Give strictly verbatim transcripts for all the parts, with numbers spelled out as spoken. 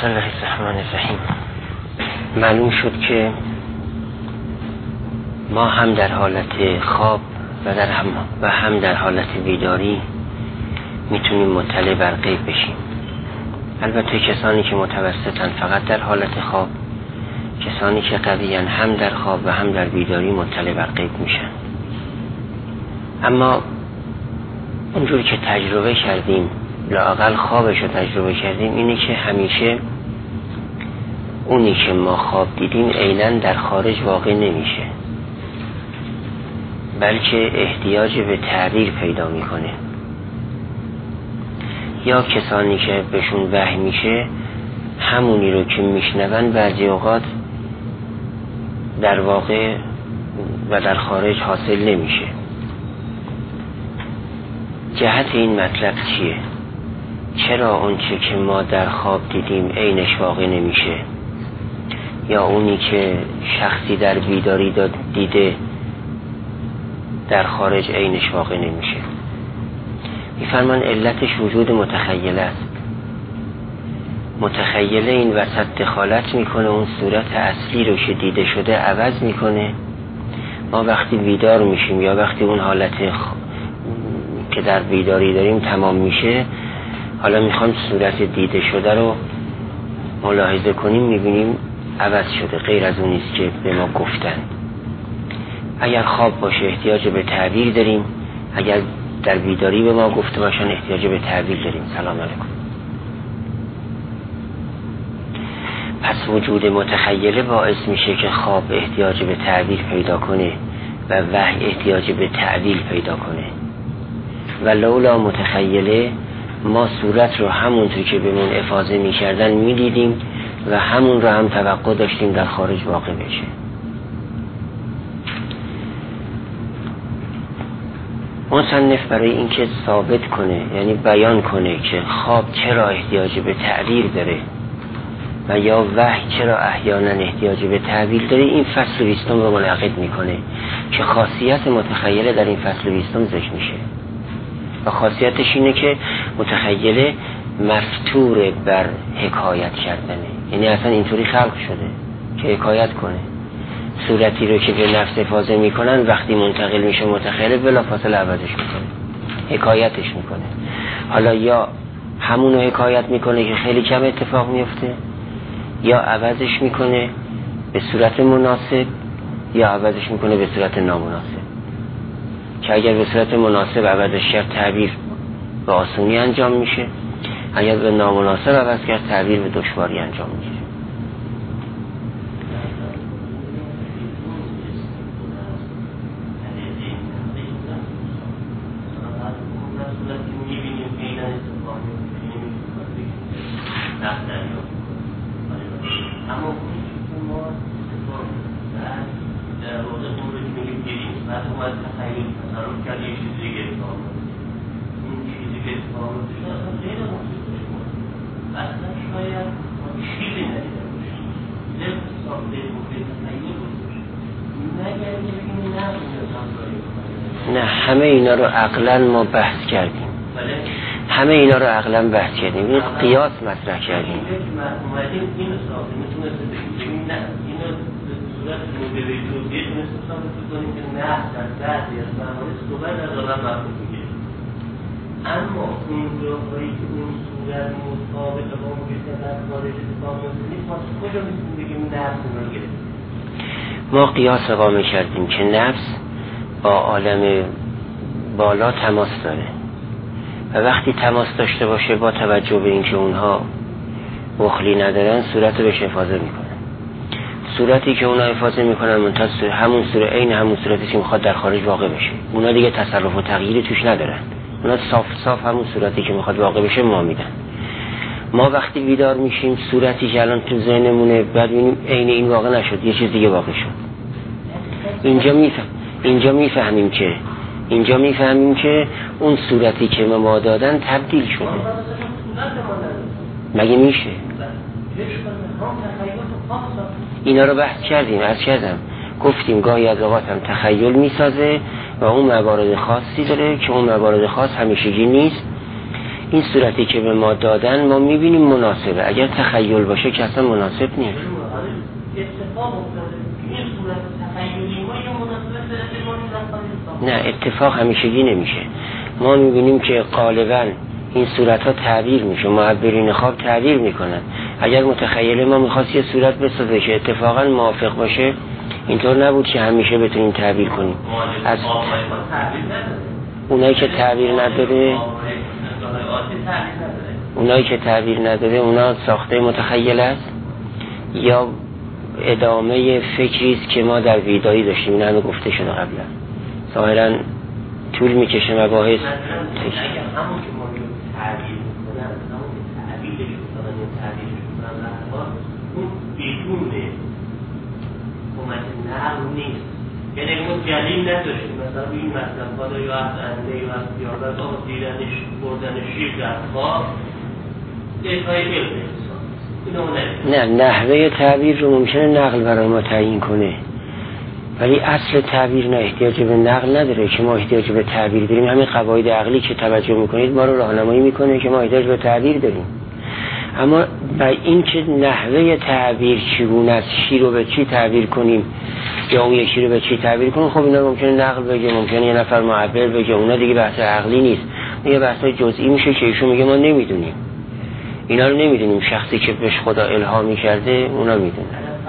بسم الله الرحمن الرحیم. معلوم شد که ما هم در حالت خواب و در هم و هم در حالت بیداری میتونیم مطلع بر غیب بشیم. البته کسانی که متوسطن فقط در حالت خواب، کسانی که قویان هم در خواب و هم در بیداری مطلع بر غیب میشن. اما اونجوری که تجربه کردیم، لااقل خوابش رو تجربه کردیم، اینه که همیشه اونی که ما خواب دیدیم عیناً در خارج واقع نمیشه، بلکه احتیاج به تعبیر پیدا میکنه. یا کسانی که بهشون وحی میشه همونی رو که میشنون بعضی اوقات در واقع و در خارج حاصل نمیشه. جهت این مطلب چیه؟ چرا اون چه که ما در خواب دیدیم عینش واقع نمیشه، یا اونی که شخصی در بیداری داد دیده در خارج عینش واقع نمیشه؟ میفرمان علتش وجود متخیله است. متخیله این وسط دخالت میکنه، اون صورت اصلی رو که دیده شده عوض میکنه. ما وقتی بیدار میشیم یا وقتی اون حالت خ... که در بیداری داریم تمام میشه، حالا میخوام صورت دیده شده رو ملاحظه کنیم، میبینیم عوض شده، غیر از اون نیست که به ما گفتن. اگر خواب باشه احتیاج به تعبیر داریم، اگر در بیداری به ما گفته باشن احتیاج به تعبیر داریم. سلام علیکم. پس وجود متخیله باعث میشه که خواب احتیاج به تعبیر پیدا کنه و وحی احتیاج به تعبیر پیدا کنه. و لولا متخیله ما صورت رو همونطور که بهمون افاضه میکردن میدیدیم و همون رو هم توقع داشتیم در خارج واقع بشه. مصنف برای اینکه ثابت کنه، یعنی بیان کنه که خواب چرا احتیاج به تعبیر داره و یا وحی چرا احیانا احتیاج به تعبیر داره، این فصل بیستم رو منعقد میکنه که خاصیت متخیله در این فصل بیستم ذکر میشه. و خاصیتش اینه که متخیله مفتور بر حکایت کردنه، یعنی اصلا اینطوری خلق شده که حکایت کنه. صورتی رو که به نفس افاضه میکنن وقتی منتقل میشه متخیله بلافاصله عوضش میکنه، حکایتش میکنه. حالا یا همونو حکایت میکنه که خیلی کم اتفاق میفته، یا عوضش میکنه به صورت مناسب، یا عوضش میکنه به صورت نامناسب. که اگر به صورت مناسب عوضش کرد تعبیر به آسونی انجام میشه، اگر به نامناسب عوض کرد تعبیر به دشواری انجام میشه. نه همه اینا رو عقلا ما بحث کردیم، همه اینا رو عقلا بحث کردیم، این قیاس مطرح کردیم. اما اون جاهایی که اون صورت مطابق با اون که در خارج اتفاق می‌افتید ما کجا می‌تونیم بگیم نفس رو گرفت؟ ما قیاس اقامه کردیم که نفس با عالم بالا تماس داره و وقتی تماس داشته باشه با توجه به اینکه اونها بخلی ندارن صورت رو بهش افاضه میکنن. صورتی که اونها افاضه میکنن منتظر همون صورت، عین همون صورتی که میخواد در خارج واقع بشه. اونها دیگه تصرف و تغییری توش ندارن، اونا صاف صاف همون صورتی که میخواد واقع بشه ما میدن. ما وقتی بیدار میشیم صورتی که الان تو ذهنمونه بعد ببینیم عین این واقع نشد، یه چیز دیگه واقع شد. اینجا میفهم اینجا میفهمیم که اینجا میفهمیم که اون صورتی که ما دادن تبدیل شده. مگه میشه؟ اینا رو بحث کردیم، عرض کردم، گفتیم گاهی از اوقات هم تخیل میسازه و اون موارد خاصی داره که اون موارد خاص همیشگی نیست. این صورتی که به ما دادن ما میبینیم مناسبه، اگر تخیل باشه که اصلا مناسب نیست. نه اتفاق همیشگی نمیشه. ما میبینیم که غالبا این صورت ها تعبیر میشه، معبرین خواب تعبیر میکنن. اگر متخیل ما میخواست یه صورت بسازه که اتفاقا موافق باشه، اینطور نبود که همیشه بتونیم تعبیر کنیم. از اونایی که تعبیر نداره اونایی که تعبیر نداره اونا ساخته متخیل است یا ادامه فکری است که ما در ویدایی داشتیم. این همه گفته شده قبلا. ظاهرا طول میکشه مباحث. اگر همون که ما رو تعبیر میکنن، همون که تعبیرش میکنن یا تعبیرش میکنن رفتار، اون بدون کمک نقل نیست. یعنی اون جلیل نداشتیم مثلا این مطلب ها یا از انده یا از بیابت ها دیدنش بردن شیر در خواب دیتای علم نه نحوه تعبیر رو ممکنه نقل برای ما تعیین کنه، ولی اصل تعبیر نه احتیاج به نقل نداره که ما احتیاج به تعبیر داریم. همین قواعد عقلی که توجه میکنید ما رو راهنمایی میکنه که ما احتیاج به تعبیر داریم. اما برای این که نحوه تعبیر چگونه است، چی رو به چی تعبیر کنیم یا اون یکی رو به چی تعبیر کنیم، خب اینا ممکنه نقل بگه، ممکنه یه نفر معبر بگه، اونا دیگه بحث عقلی نیست، یه بحث جزئی میشه که ایشون میگه ما نمیدونیم، اینا رو نمیدونیم. شخصی که بهش خدا الهامی کرده اونا میدونن.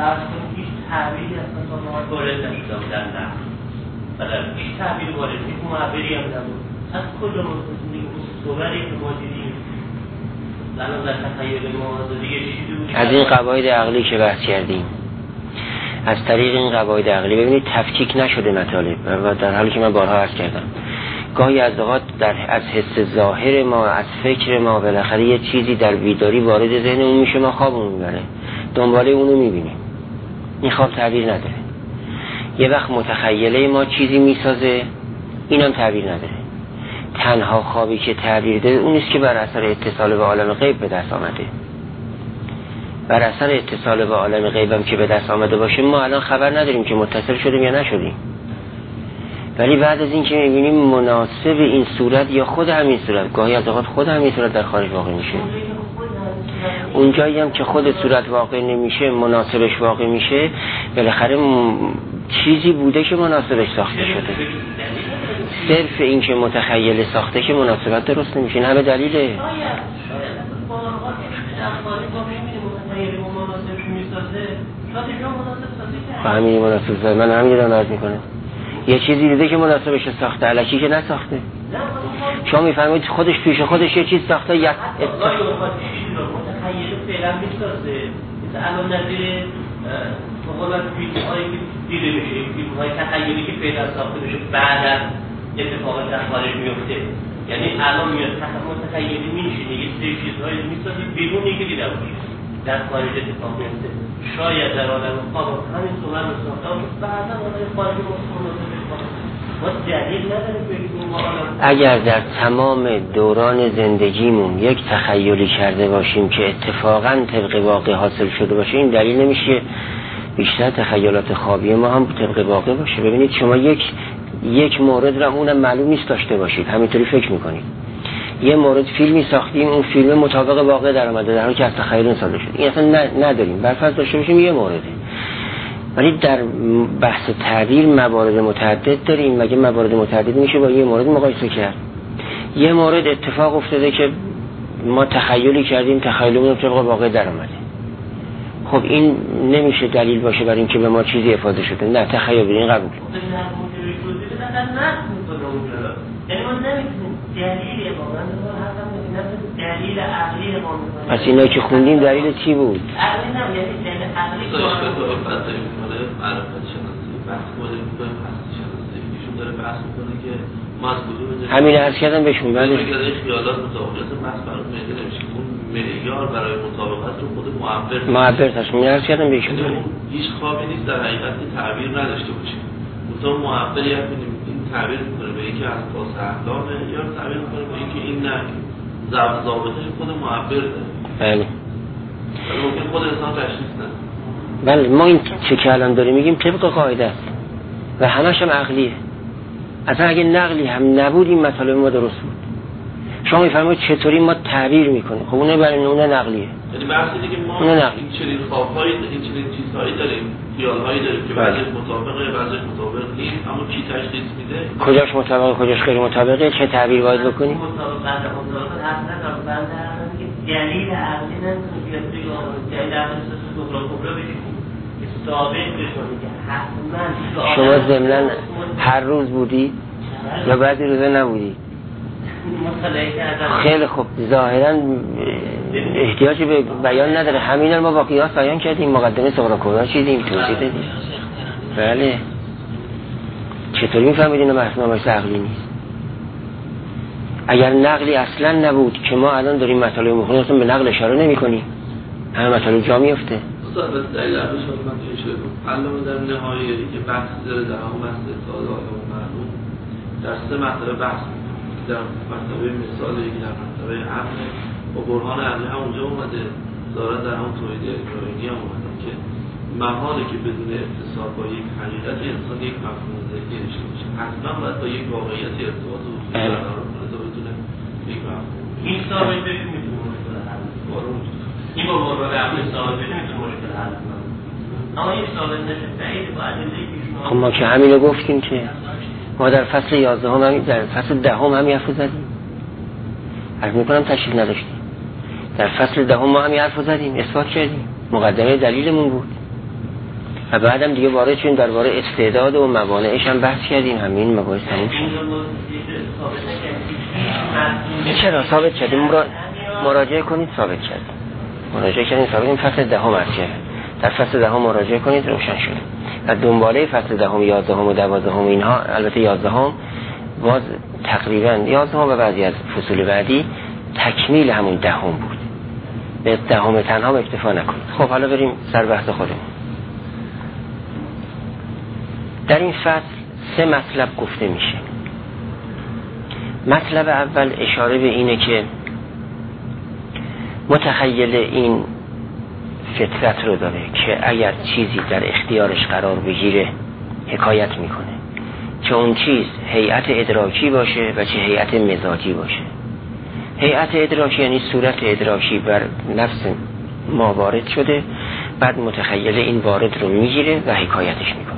تعبیری اصلا تا ما وارد نشده بودن نه بلد هیچ تعبیر وارد نیست، معبری هم نبود. از کجا مستثنی اون صوری که ما دیدیم الان در تخیل ما دیگه چیزی بود؟ از این قواعد عقلی که بحث کردیم، از طریق این قواعد عقلی ببینید تفکیک نشده مطالب و در حالی که من بارها عرض کردم گاهی از اوقات در از حس ظاهر ما، از فکر ما بالاخره یه چیزی در بیداری وارد ذهن اون میشه، ما خوابمون میبره، دنباله اونو میبینیم. این خواب تعبیر نداره. یه وقت متخیله ما چیزی میسازه، اینم تعبیر نداره. تنها خوابی که تعبیر داره اون است که بر اثر اتصال به عالم غیب به دست آمده. بر اثر اتصال به عالم غیب هم که به دست آمده باشه ما الان خبر نداریم که متصل شدیم یا نشدیم، ولی بعد از این که میبینیم مناسب این صورت یا خود همین صورت، گاهی از اوقات خود همین صورت در خارج واقع میشه. اون جایی هم که خود صورت واقع نمیشه مناسبش واقع میشه، بالاخره م... چیزی بوده که مناسبش ساخته شده. صرف این که متخیل ساخته که مناسبت درست نمیشه. این همه دلیله. همین مناسب ساخته. من همین دارم عرض میکنم. یه چیزی دیده که مناسبش ساخته، الکی که نساخته. شما میفهمید خودش پیش خودش یه چیز ساخته یا تخیل فعلا میسازه. مثل الان نظیر مقابل فیلم هایی که دیده میشه، فیلم های تخیلی که فعلا ساخته میشه بعد از اتفاقات در خارج میفته. یعنی الان میاد متخیلی میشینه یه سری چیزهایی میسازه بدون اینکه دیده باشه در خارج اتفاق میفته. شاید در عالم خواب همین صورت رو ساخته که بعدا آنهای خارج مستقل اگر در تمام دوران زندگیمون یک تخیلی کرده باشیم که اتفاقا طبق واقع حاصل شده باشه، این دلیل نمیشه بیشتر تخیلات خوابی ما هم طبق واقع باشه. ببینید شما یک یک مورد را اونم معلوم نیست داشته باشید، همینطوری فکر میکنید. یه مورد فیلمی ساختیم، اون فیلم مطابق واقع در اومده در حالی که از تخیل ساخته شده. این اصلا نداریم. برفرض داشته باشیم یه مورده، ولی در بحث تعبیر موارد متعدد داریم. مگه موارد متعدد میشه با یه مورد مقایسه کرد؟ یه مورد اتفاق افتاده که ما تخیلی کردیم، تخیلمون طبق واقع در اومده. خب این نمیشه دلیل باشه برای اینکه به ما چیزی افاده شده. نه تخیل این قبول. دلیل عقلی ما می‌کنه. پس اینا که خوندیم دلیل چی بود؟ عقلی نه، یعنی دلیل عقلی که معرفت شناسی بحث بوده می‌کنه، بحث شناسی ایشون داره بحث می‌کنه که ما از کدوم همین عرض کردم بهشون. بله خیالات مطابقت بحث برای میده نمیشه. اون معیار برای مطابقت رو خود معبر معبر تشمیل عرض کردم بهشون. هیچ خوابی نیست در حقیقت که تعبیر نداشته باشه. تو معبر یا این تعبیر می‌کنه به اینکه از پاس احلامه یا تعبیر می‌کنه به اینکه این نه ضابطه‌اش خود معبر داره. بله. ولی ممکن خود انسان تشخیص نده. بله ما این چه که الان داریم میگیم طبق قاعده است و همش هم عقلیه. اصلا اگه نقلی هم نبود این مطالب ما درست بود. شما میفرمایید چطوری ما تعبیر میکنیم؟ خب اون برای نمونه نقلیه. یعنی بحث اینه که ما این چنین خواب‌های این چنین چیزهایی داریم، خیال‌هایی داریم که بعضیش مطابقه، بعضیش مطابق نیست، اما کی تشخیص میده؟ کجاش مطابقه، کجاش غیر مطابقه، چه تعبیر باید بکنیم؟ مطابقت مطابقت اصلا بنده هستن که دلیل عقلی نمیتونه بیاد بگه دلیل عقلی کبرا کبرا بگه ثابت بشه که حتما شما ضمناً هر روز بودی یا بعضی روزا نبودی؟ خیلی خوب، ظاهرا احتیاجی به بیان نداره. همین رو ما با قیاس بیان کردیم، مقدمه صغرا کبرا چیدیم، توضیح دادیم. بله. چطوری میفهمید اینو مفهومش عقلی نیست؟ اگر نقلی اصلا نبود که ما الان داریم مطالب مخونیم اصلا به نقل اشاره نمی کنیم، همه مطالب جا میفته. استاد بس دلیل عقلش من توی شده بود علامه در نهایی که بحث داره در همون بحث اطلاعات آلام معلوم در سه مرتبه بحث در مرتبه مثال یکی در مرتبه عقل و برهان عقلی هم اونجا اومده، ظاهرا در همون توحید ابراهیمی هم اومده که محاله که بدون اتصال با یک حقیقت انسان یک مفهوم ذهنی داشته باشه، حتما باید با یک واقعیت ارتباط و برقرار کنه تا بتونه یک مفهوم. این ثابت بشه میتونه مشکل حل کنه. این با برهان عقلی ثابت بشه میتونه مشکل حل کنه. اما این ثابت نشه بعید باید دیگه. خب ما که همینو گفتیم که ما در فصل یازده هم همین در فصل ده هم همین حرف زدیم. عرض میکنم تشریف نداشتیم. در فصل ده هم ما همین حرف زدیم، اثبات کردیم. مقدمه دلیلمون بود. و بعدم دیگه وارد شدیم درباره استعداد و موانعش هم بحث کردیم. همین مباحث تموم شد. چرا ثابت کردیم؟ مراجعه کنید ثابت کردیم. مراجعه کردیم ثابت کردیم فصل ده هم عرض کردیم. در فصل ده هم مراجعه کنید روشن شد. و دنباله فصل ده هم، یازده هم و دوازده هم اینها، البته یازده هم باز تقریبا یازده هم و بعضی از فصول بعدی تکمیل همون ده هم بود. به ده هم تنها اکتفا نکنید. خب حالا بریم سر بحث خودمون. در این فصل سه مطلب گفته میشه. مطلب اول اشاره به اینه که متخیل این فطرت رو داره که اگر چیزی در اختیارش قرار بگیره حکایت میکنه، چه اون چیز هیئت ادراکی باشه و چه هیئت مزاجی باشه. هیئت ادراکی یعنی صورت ادراکی بر نفس ما وارد شده، بعد متخیل این وارد رو میگیره و حکایتش میکنه.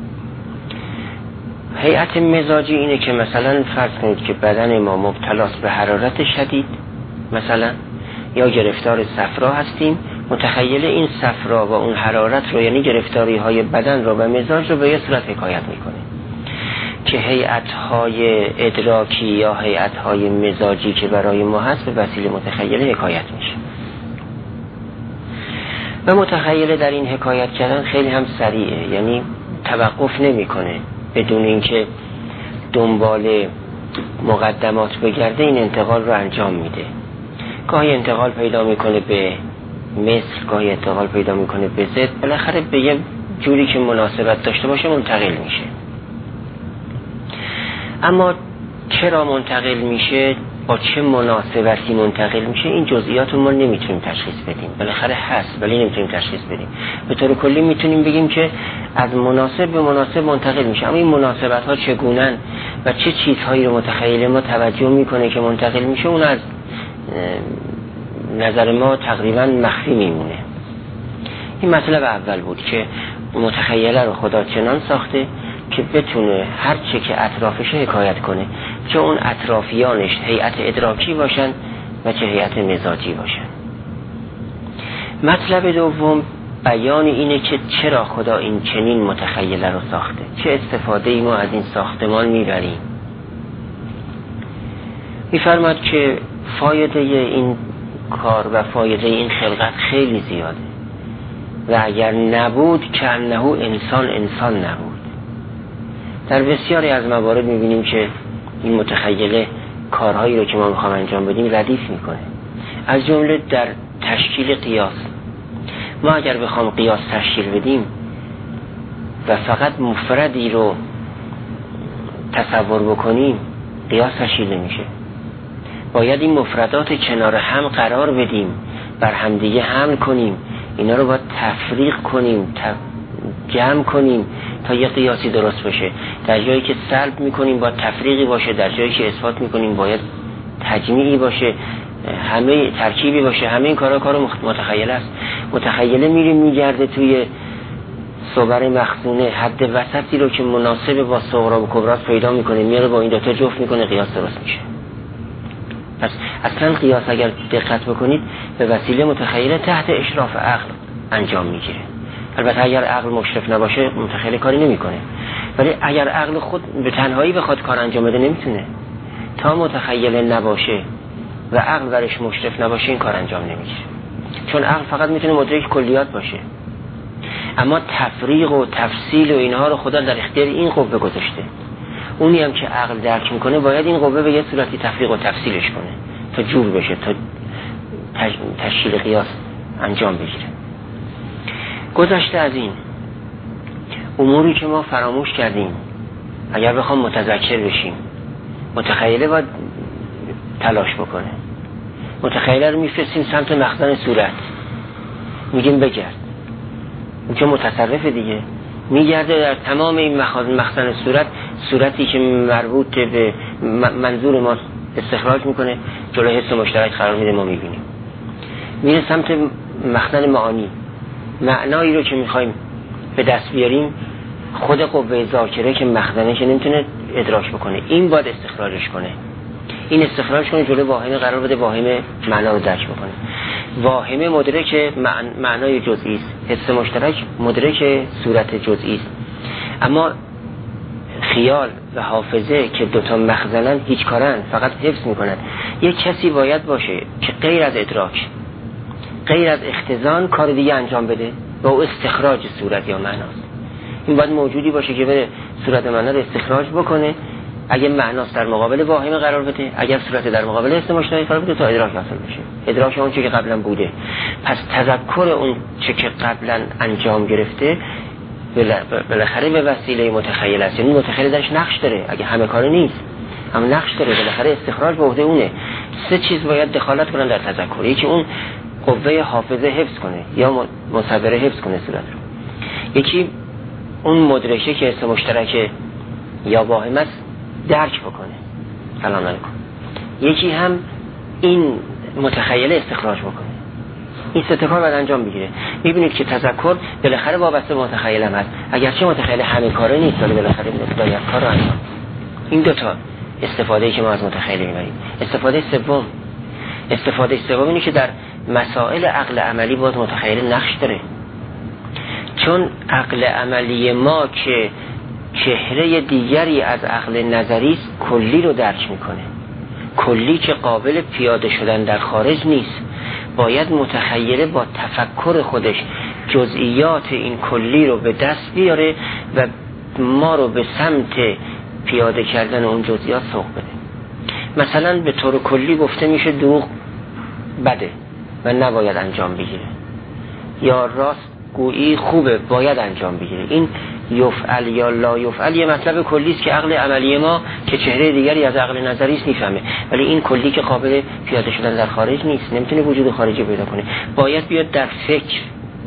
هیئت مزاجی اینه که مثلا فرض کنید که بدن ما مبتلاست به حرارت شدید مثلا، یا گرفتار صفرا هستیم، متخیل این صفرا و اون حرارت رو یعنی گرفتاری های بدن رو و مزاج رو به یه صورت حکایت میکنه که هیئت های ادراکی یا هیئت های مزاجی که برای ما هست به وسیله متخیل حکایت میشه. و متخیل در این حکایت کردن خیلی هم سریعه، یعنی توقف نمیکنه، بدون اینکه دنبال مقدمات بگرده این انتقال رو انجام میده. گاهی انتقال پیدا میکنه به مثل، گاهی انتقال پیدا میکنه به ضد، بالاخره به یه جوری که مناسبت داشته باشه منتقل میشه. اما چرا منتقل میشه، با چه مناسبتی منتقل میشه، این جزئیات رو ما نمیتونیم تشخیص بدیم. بالاخره هست ولی نمیتونیم تشخیص بدیم. به طور کلی میتونیم بگیم که از مناسب به مناسب منتقل میشه، اما این مناسبت ها چگونن و چه چیزهایی رو متخیل ما توجه میکنه که منتقل میشه، اون از نظر ما تقریبا مخفی میمونه. این مطلب اول بود که متخیله رو خدا چنان ساخته که بتونه هر چه که اطرافش حکایت کنه، چه اون اطرافیانش هیئت ادراکی باشن و چه هیئت مزاجی باشن. مطلب دوم بیان اینه که چرا خدا این چنین متخیله رو ساخته، چه استفاده ای ما از این ساختمان میبریم. میفرماد که فایده این کار و فایده این خلقت خیلی زیاده و اگر نبود که انه انسان انسان نبود. در بسیاری از موارد میبینیم که این متخیله کارهایی رو که ما میخوام انجام بدیم ردیف میکنه، از جمله در تشکیل قیاس. ما اگر بخوام قیاس تشکیل بدیم و فقط مفردی رو تصور بکنیم قیاس تشکیل نمیشه. باید این مفردات کنار هم قرار بدیم، بر همدیگه حمل کنیم، اینا رو باید تفریق کنیم، جمع کنیم تا یه قیاسی درست بشه. در جایی که سلب میکنیم باید تفریقی باشه، در جایی که اثبات میکنیم باید تجمیعی باشه، همه ترکیبی باشه، همه این کارا کار متخیله است. متخیله میره میگرده توی صور مخزونه حد وسطی رو که مناسب با صغرا و کبرا پیدا میکنه، میاره با این دوتا جفت میکنه، قیاس درست میشه. پس اصلا قیاس اگر دقت بکنید به وسیله متخیله تحت اشراف عقل انجام میگیره. البته اگر عقل مشرف نباشه متخیله کاری نمیکنه، ولی اگر عقل خود به تنهایی بخواد کار انجام بده نمیتونه. تا متخیله نباشه و عقل برش مشرف نباشه این کار انجام نمیگیره، چون عقل فقط میتونه مدرک کلیات باشه، اما تفریق و تفصیل و اینها رو خدا در اختیار این قوه گذاشته. اونی هم که عقل درک میکنه باید این قوه به یه صورتی تفریق و تفصیلش کنه تا جور بشه، تا تشکیل قیاس انجام بگیره. گذشته از این اموری که ما فراموش کردیم اگر بخوام متذکر بشیم، متخیله باید تلاش بکنه. متخیله رو میفرستیم سمت مخزن صورت، میگیم بگرد، اون که متصرف دیگه میگرده در تمام این مخزن صورت، صورتی که مربوط به منظور ما استخراج میکنه، جلو حس مشترک قرار میده، ما میبینیم. میره سمت مخزن معانی، معنایی رو که میخوایم به دست بیاریم خود قوه ذاکره که مخزنه که نمیتونه ادراک بکنه، این باید استخراجش کنه. این استخراج کنه جلو واهمه قرار بده، واهمه معنا رو درک بکنه. واهمه مدرک معنای جزئی است، حس مشترک مدرک صورت جزئی است. اما خیال و حافظه که دوتا مخزنن هیچ کارن، فقط حفظ میکنن. یک کسی باید باشه که غیر از ادراک، غیر از اختزان کار دیگه انجام بده و او استخراج صورت یا معناست. این باید موجودی باشه که بره صورت معنا رو استخراج بکنه، اگه معناست در مقابل واهمه قرار بده، اگر صورت در مقابل حس مشترک قرار بده تا ادراک حاصل بشه، ادراک اون چه که قبلا بوده. پس تذکر اون چه که قبلا انجام گرفته بالاخره به وسیله متخیل است. یعنی متخیل درش نقش داره، اگه همه کار نیست اما نقش داره، بالاخره استخراج به عهده اونه. سه چیز باید دخالت کنن در تذکر. یکی اون قوه حافظه حفظ کنه یا مصوره حفظ کنه صورت رو، یکی اون مدرکه که حس مشترک یا واهمه است درک بکنه، سلام علیکم، یکی هم این متخیل استخراج بکنه. این سه تا کار باید انجام بگیره. میبینید که تذکر بالاخره وابسته به متخیل هم هست، اگرچه متخیل همه کاره نیست ولی بالاخره باید کار رو انجام. این دو تا استفاده‌ای که ما از متخیل میبریم. استفاده سوم، استفاده سوم اینه که در مسائل عقل عملی باز متخیل نقش داره، چون عقل عملی ما که چهره دیگری از عقل نظری است کلی رو درک میکنه. کلی که قابل پیاده شدن در خارج نیست، باید متخیله با تفکر خودش جزئیات این کلی رو به دست بیاره و ما رو به سمت پیاده کردن اون جزئیات سوق بده. مثلا به طور کلی گفته میشه دروغ بده و نباید انجام بگیره، یا راست گویی خوبه باید انجام بگیره. این یفعل یا لا یفعل یه مطلب کلی است که عقل عملی ما که چهره دیگری از عقل نظری است میفهمه، ولی این کلی که قابل پیاده شدن در خارج نیست، نمیتونه وجود خارجی پیدا کنه. باید بیاد در فکر،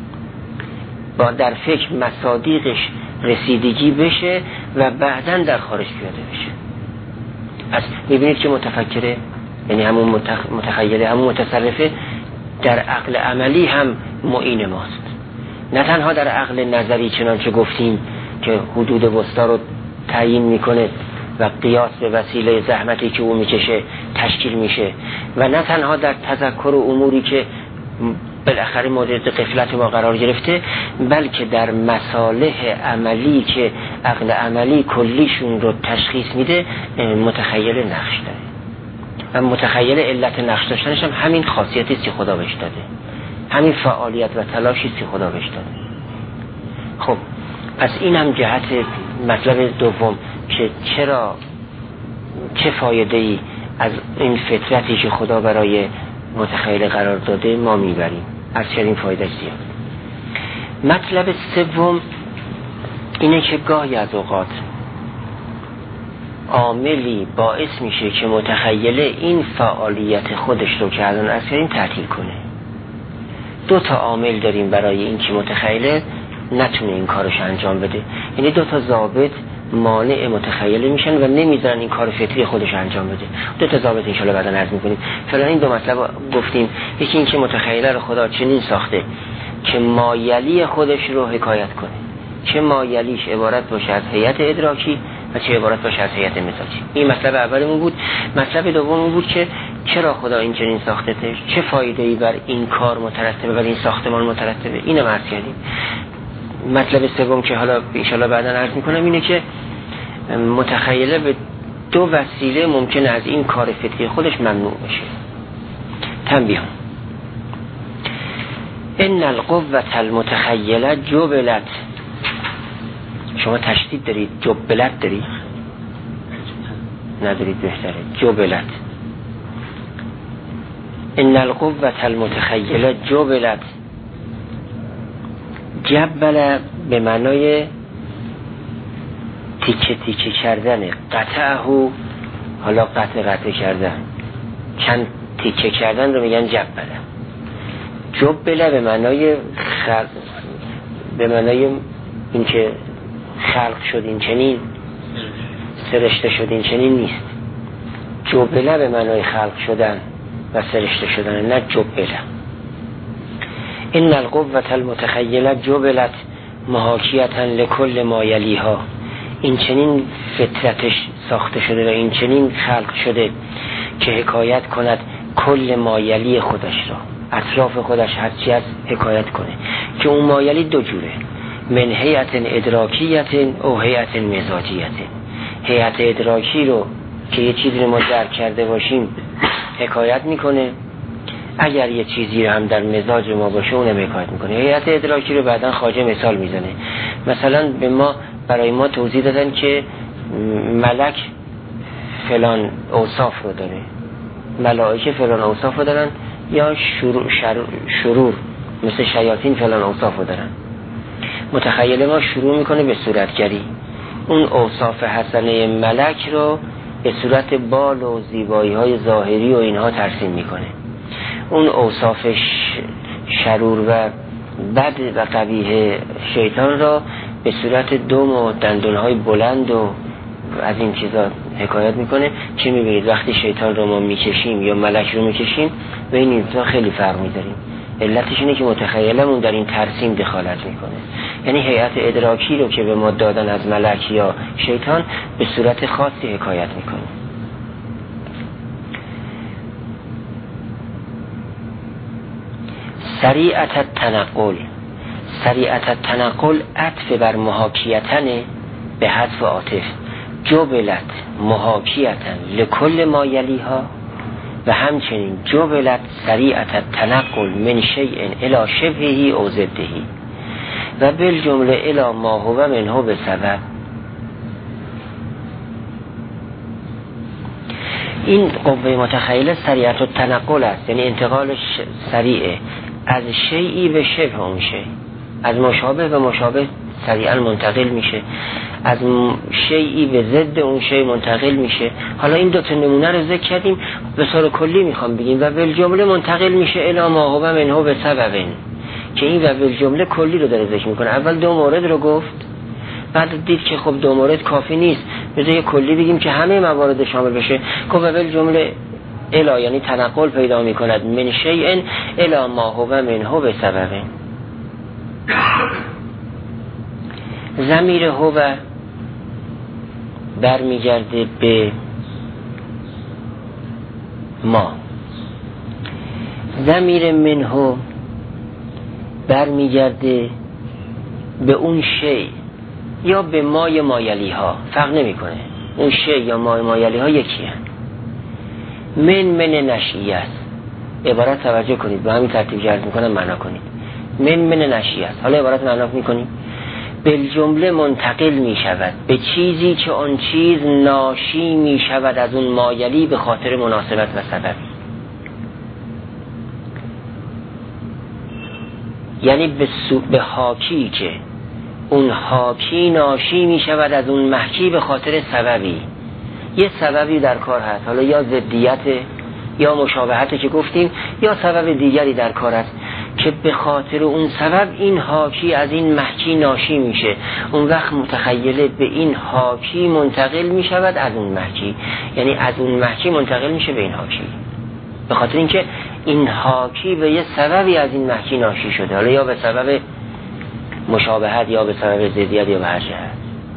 با در فکر مصادیقش رسیدگی بشه و بعداً در خارج پیاده بشه. پس میبینید که متفکره، یعنی همون متخ... متخیله، همون متصرفه، در عقل عملی هم معین ماست، نه تنها در عقل نظری چنانچه گفتیم که حدود وسطا رو تعیین میکنه و قیاس به وسیله زحمتی که او میکشه تشکیل میشه، و نه تنها در تذکر و اموری که بالاخره مورد غفلت ما قرار گرفته، بلکه در مصالح عملی که عقل عملی کلیشون رو تشخیص میده متخیل نقش داره. و متخیل علت نقش داشتنش هم همین خاصیتی است که خدا بهش داده، همین فعالیت و تلاشی است که خدا بهش داده. خب پس این هم جهت مطلب دوم که چرا چه فایده‌ای از این فطرتی که خدا برای متخیل قرار داده ما میبریم. از چنین فایده زیاد. مطلب سوم اینه که گاهی از اوقات عاملی باعث میشه که متخیل این فعالیت خودش رو که الان از این تعطیل کنه. دو تا عامل داریم برای این که متخیل نتونه این کارش انجام بده، یعنی دو تا ضابط مانع متخیله میشن و نمیذارن این کار فطری خودش انجام بده. دو تا ضابط ان شاءالله بعدا عرض میکنیم. فعلا این دو مطلب گفتیم. یکی این که متخیله رو خدا چنین ساخته که مایلی خودش رو حکایت کنه، چه مایلیش عبارت باشه از هیئت ادراکی و چه عبارت باشه از هیئت مزاجی. این مطلب اولمون بود. مطلب دوممون بود که چرا خدا این چنین ساخته، چه فایده‌ای بر این کار مترتبه، بر این ساختمان مترتبه. اینو عرض کردیم. مطلب سوم که حالا ان شاءالله بعدا عرض میکنم اینه که متخیله به دو وسیله ممکنه از این کار فطری خودش ممنوع بشه. تنبیه: ان القوة المتخیله جبلت. شما تشدید دارید، جبلت دارید؟ ندارید، بهتره جبلت. ان القوة المتخیله جبلت. جبل به معنای تیکه تیکه کردن، قطعه، حالا قطع قطع کردن، چند تیکه کردن رو میگن جبله. جبله به معنای خلق، به معنای اینکه خلق شد این چنین، سرشته شد این چنین نیست. جبله به معنای خلق شدن و سرشته شدن، نه جبله. ان القوة المتخیله جبلت محاکیتا لکل ما یلیها. این چنین فطرتش ساخته شده و این چنین خلق شده که حکایت کند کل مایلی خودش را، اطراف خودش هرچی از حکایت کنه، که اون مایلی دو جوره: من هیئت ادراکیت او هیئت مزاجیت. هیئت ادراکی رو که یه چیزی رو ما درک کرده باشیم حکایت میکنه، اگر یه چیزی هم در مزاج ما باشه اونم حکایت میکنه. هیئت ادراکی رو بعداً خواجه مثال میزنه. مثلا به ما برای ما توضیح دادن که ملک فلان اوصاف رو داره، ملائکه فلان اوصاف رو دارن، یا شرور, شرور مثل شیاطین فلان اوصاف رو دارن. متخیل ما شروع میکنه به صورتگری، اون اوصاف حسنه ملک رو به صورت بال و زیبایی های ظاهری و اینها ترسیم میکنه. اون اوصاف شرور و بد و قبیح شیطان را به صورت دم و دندونهای بلند و از این چیزا حکایت میکنه. چی میبینید وقتی شیطان رو ما میکشیم یا ملک رو میکشیم و این اینجا خیلی فرق میداریم. علتش اینه که متخیلمون در این ترسیم دخالت میکنه. یعنی هیئت ادراکی رو که به ما دادن از ملک یا شیطان به صورت خاصی حکایت میکنه. سریعت التنقل. سریعت التنقل عطف بر محاکیتن به حذف عاطف. جبلت محاکیتن لکل ما یلیها و همچنین جبلت سریعت التنقل من شیء الی شبهه او ضده و بالجمله الی ما هو منه به سبب. این قوه متخیله سریعت التنقل است، یعنی انتقال سریعه از شیئی به شبه اون شیء، از مشابه به مشابه سریعا منتقل میشه، از شیئی به ضد اون شیء منتقل میشه. حالا این دو تا نمونه رو ذکر کردیم، به طور کلی میخوام بگیم و بالجمله منتقل میشه الی ما هو منه به سبب، که این و بالجمله کلی رو داره ذکر میکنه. اول دو مورد رو گفت، بعد دید که خب دو مورد کافی نیست، بذار یه کلی بگیم که همه موارد شامل بشه. که و بالجمله الی یعنی تنقل پیدا میکند من شیء الی ما هو منه به سبب. ضمیر هو برمیگرده به ما، ضمیر منه برمیگرده به اون شی یا به مای مایلی ها، فرق نمیکنه، اون شی یا مای مایلی ها یکی هست. من من نشئی است. عبارت توجه کنید، با همین ترتیب جرد میکنم معنا کنید. من من نشئی است. حالا عبارت معنا میکنیم بالجمله منتقل می شود به چیزی که آن چیز ناشی می شود از اون مایلی به خاطر مناسبت و سبب. یعنی به, سو... به حاکی که اون حاکی ناشی می شود از اون محکی به خاطر سببی. یه سببی در کار هست، حالا یا ضدیت یا مشابهت که گفتیم، یا سبب دیگری در کار هست که به خاطر اون سبب این حاکی از این محکی ناشی میشه، اون وقت متخیله به این حاکی منتقل میشود از اون محکی، یعنی از اون محکی منتقل میشه به این حاکی، به خاطر اینکه این حاکی به یه سببی از این محکی ناشی شده، حالا یا به سبب مشابهت یا به سبب ضدیت یا به هر جهت.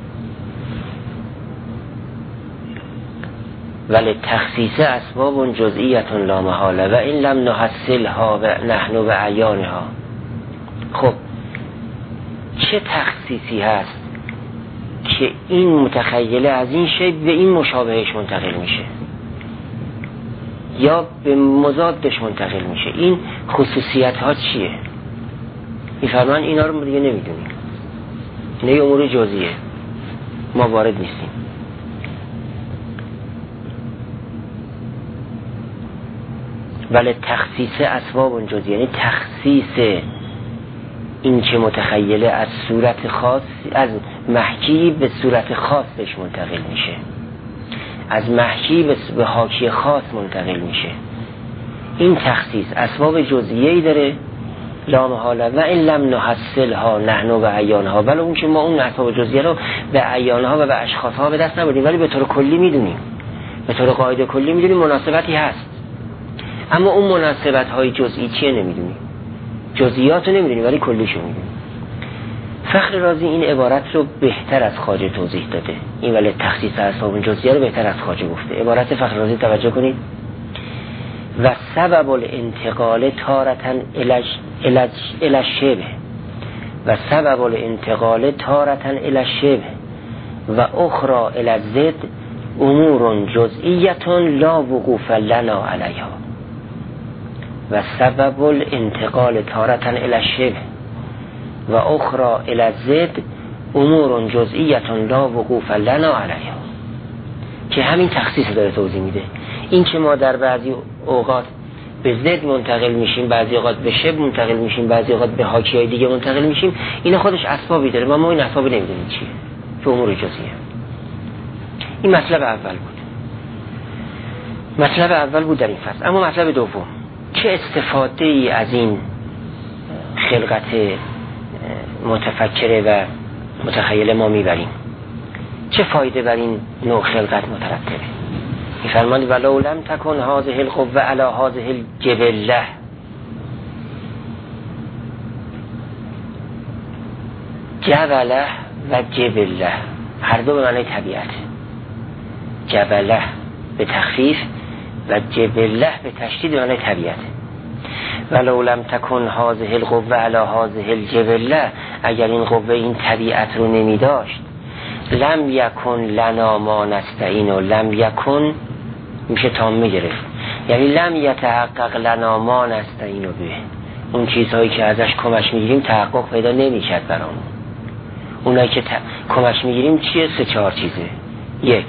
ولی تخصیص اسباب جزئیت لا محاله و این لم نحصلها و نحن و عیانها. خب چه تخصیصی هست که این متخیله از این شی به این مشابهش منتقل میشه یا به مضادش منتقل میشه؟ این خصوصیت ها چیه؟ میفرمان اینا رو دیگه نمیدونیم، اینا امور جزئیه، ما وارد نیستیم. ولی تخصیص اسباب جزئی، یعنی تخصیص این که متخیله از صورت خاص، از محکی به صورت خاصش منتقل میشه، از محکی به حاکی خاص منتقل میشه. این تخصیص اسباب جزئیه‌ای داره لا محاله و این لم نحصلها نحن و عیانها، ولی اون که ما اون اسباب جزئیه رو به عیانها و به اشخاصها به دست نبردیم، ولی به طور کلی میدونیم، به طور قاعده کلی میدونیم مناسبتی هست، اما اون مناسبت های جزئی چیه نمیدونیم، جزئیات رو نمیدونیم ولی کلیشو میدونیم. فخر رازی این عبارت رو بهتر از خواجه توضیح داده، این ولی تخصیص اسباب جزئیه رو بهتر از خواجه گفته. عبارت فخر رازی توجه کنید: و سبب الانتقال تارتن الی الشبه و سبب الانتقال تارتن الی الشبه و اخرى الی الضد امور جزئیه لا وقوف لنا علیها. و سبب الانتقال تارتن الی الشبه و اخرى الی الضد امور جزئیه لا وقوف لنا علیها، که همین تخصیص داره توضیح میده. این که ما در بعضی اوقات به ضد منتقل میشیم، بعضی اوقات به شبه منتقل میشیم، بعضی اوقات به حاکیای دیگه منتقل میشیم، این خودش اسبابی داره، ما ما این اسباب نمیدونیم چیه، که امور جزئیه. این مطلب اول بود، مطلب اول بود در این فصل. اما مطلب دوم، چه استفاده ای از این خلقت متفکره و متخیل ما میبریم؟ چه فایده بر این نوع خلقت مترتبه؟ میفرماید ولو لم تکن هذه القوه علی هذه الجبله، جبله و جبله هر دو به معنی طبیعت، جبله به تخفیف و جبله به تشدید به معنی طبیعت. ولو لم تکن هذه القوه علی هذه الجبله، اگر این قوه این طبیعت رو نمی داشت، لم یکن لنا ما نستعین، و لم یکن میشه تام گرفت، یعنی لم یتحقق لنا ما نستعین به، اون چیزهایی که ازش کمک میگیریم تحقق پیدا نمیکرد برامون. اونایی که ت... کمک میگیریم چیه؟ سه چهار چیزه. یک،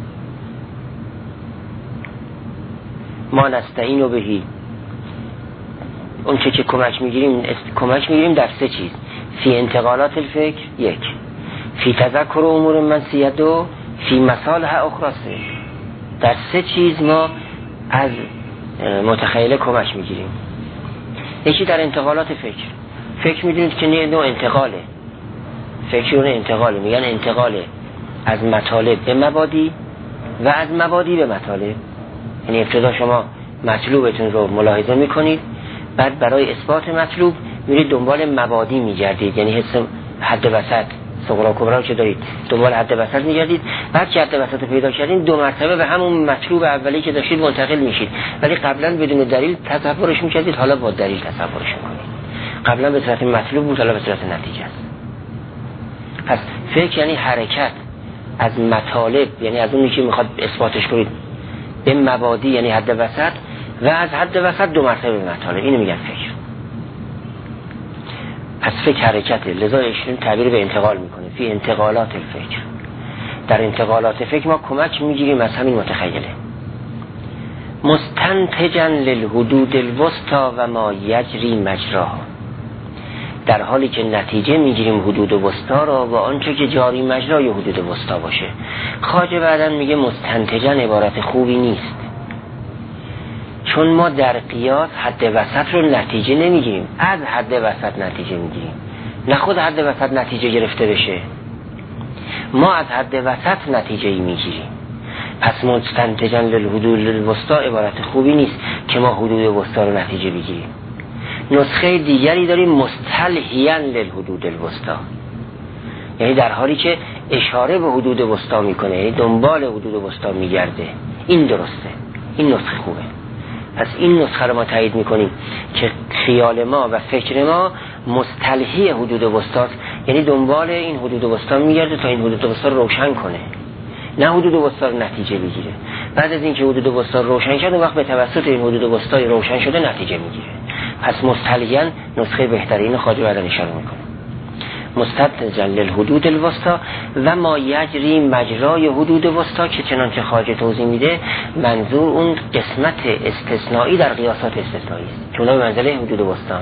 ما نستعین بهی، اون چه که کمک میگیریم است... کمک میگیریم در سه چیز: فی انتقالات الفکر یک، فی تذکر امور منسیه دو، فی مصالح اخرى سه. در سه چیز ما از متخیله کمک میگیریم. یکی در انتقالات فکر، فکر میدونید که نوع انتقاله، فکر اون انتقاله، میگن انتقاله از مطالب به مبادی و از مبادی به مطالب. یعنی ابتدا شما مطلوبتون رو ملاحظه میکنید، بعد برای اثبات مطلوب میرید دنبال مبادی میگردید، یعنی حس حد وسط صغرا کبرا که دارید دنبال حد وسط میگردید، بعد که حد وسط رو پیدا کردین دو مرتبه به همون مطلوب اولی که داشتید منتقل میشید، ولی قبلا بدون دلیل تصورش میکردید، حالا با دلیل تصورش میکنید. قبلا به صورت مطلوب بود، حالا به صورت نتیجه است. پس فکر یعنی حرکت از مطالب، یعنی از اونی که میخواد اثباتش کنید، به مبادی یعنی حد وسط، و از حد وسط دو مرتبه به مطالب، اینو میگن فکر. پس فکر حرکته، لذا ایشون تعبیر به انتقال میکنه، فی انتقالات الفکر. در انتقالات فکر ما کمک میگیریم از همین متخیله. مستنتجا للحدود الوسطى و ما یجری مجراها، در حالی که نتیجه میگیریم حدود وسطا را و آنچه که جاری مجرای حدود وسطا باشه. خواجه بعدن میگه مستنتجا عبارت خوبی نیست، چون ما در قیاس حد وسط رو نتیجه نمیگیریم، از حد وسط نتیجه میگیریم، نه خود حد وسط نتیجه گرفته بشه، ما از حد وسط نتیجه ای میگیریم. پس مستنتجا للحدود الوسطی عبارت خوبی نیست که ما حدود وسطی رو نتیجه بگیریم. نسخه دیگری داریم مستلحیاً للحدود الوسطی، یعنی در حالی که اشاره به حدود وسطی میکنه، یعنی دنبال حدود وسطی میگرده. این درسته، این نسخه خوبه. پس این نسخه رو ما تایید میکنیم که خیال ما و فکر ما مستلحی حدود وسطی است، یعنی دنبال این حدود وسطی میگرده تا این حدود وسطی رو روشن کنه، نه حدود وسطی رو نتیجه بگیره. بعد از اینکه حدود وسطی روشن شد، اون وقت به توسط این حدود وسطی روشن شده نتیجه میگیره. پس مستلحیاً نسخه بهترین خواجه بعد اشاره میکنه. مستنتجا للحدود الوسطی و ما یجری مجرای حدود وسطی که چنانچه خواجه توضیح میده منظور اون قسمت استثنایی در قیاسات استثنایی است، چون به منزله حدود وسطی.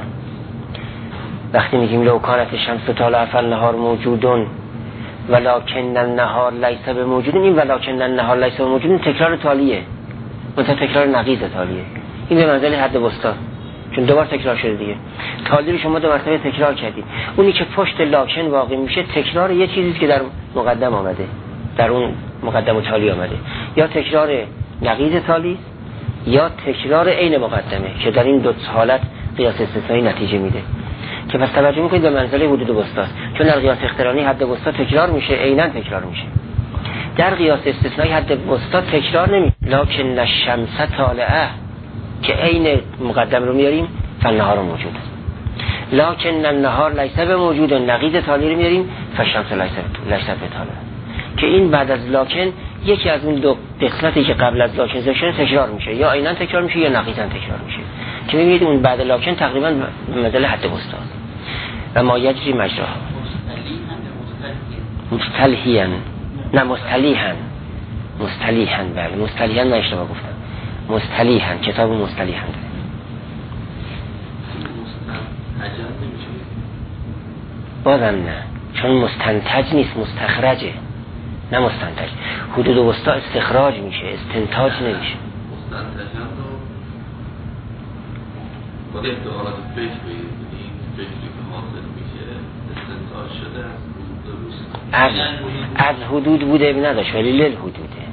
وقتی میگیم لو کانت الشمس طالع فالنهار موجودون ولکن النهار لیس بموجود، این ولکن النهار لیس بموجود تکرار تالیه، مثلا تکرار نقیض تالیه، این به منزله حد وسطی، چون دوبار تکرار شده دیگه. تالی رو شما دو مرتبه تکرار کردید، اونی که پشت لاکن واقع میشه تکرار یه چیزی که در مقدم آمده، در اون مقدم تالی آمده، یا تکرار نقیض تالی یا تکرار عین مقدمه که در این دو حالت قیاس استثنایی نتیجه میده. که پس توجه میکنید به منزله حدود وسطی است، چون در قیاس اقترانی حد وسطی تکرار میشه، عیناً تکرار میشه. در قیاس استثنایی حد وسطی تکرار نمیشه. لکن الشمس طالعه که عین مقدم رو میاریم فالنهار موجود، لکن النهار لیس بموجود نقیض تالی رو میاریم فالشمس لیس بطالعه، که این بعد از لکن یکی از اون دو قسمتی که قبل از لکن ذکر شده تکرار میشه، یا عیناً تکرار میشه یا نقیضاً تکرار میشه، که میبینید اون بعد لکن تقریبا مدل حد وسطی و ما یجری مجرا مستلحیاً، نه مستلیحاً، مستلیحاً، بله مستلیحاً، من اشتباه گفتم، مستلیحاً، کتاب مستلیحاً داره. بازم نه، چون مستنتج نیست، مستخرجه، نه مستنتج. حدود وسطی استخراج میشه، استنتاج نمیشه. مستنتجن رو با احتمالات فکر بگیرید، این فکری که حاصل میشه استنتاج شده از حدود وسطی، از حدود بوده اب نداشت ولی لیل حدوده.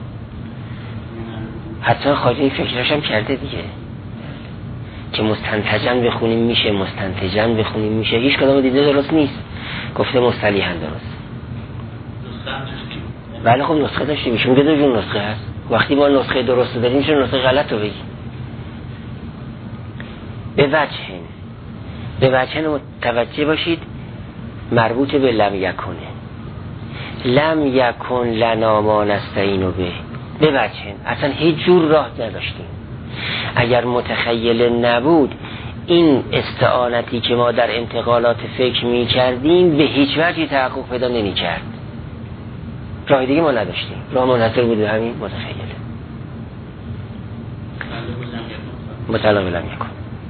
حتی خواجه فکرش هم کرده دیگه که مستنتجن بخونیم میشه، مستنتجن بخونیم میشه، هیچ کدام دیده درست نیست، گفته مستلیحاً درست. بله خب نسخه داشتیم، میشون که دو جون نسخه هست، وقتی ما نسخه درست داریم چون نسخه غلط رو بگیم. به وجه به وجه متوجه باشید مربوط به لم یکونه، لم یکن لنا ما نستعین به، به وجه اصلا هیچ جور راه نداشتیم. اگر متخیل نبود این استعانتی که ما در انتقالات فکر می کردیم به هیچ وجهی تحقق پیدا نمی کرد، راه دیگه ما نداشتیم، راه منحصر بود به همین متخیله. مطلق لم یکن.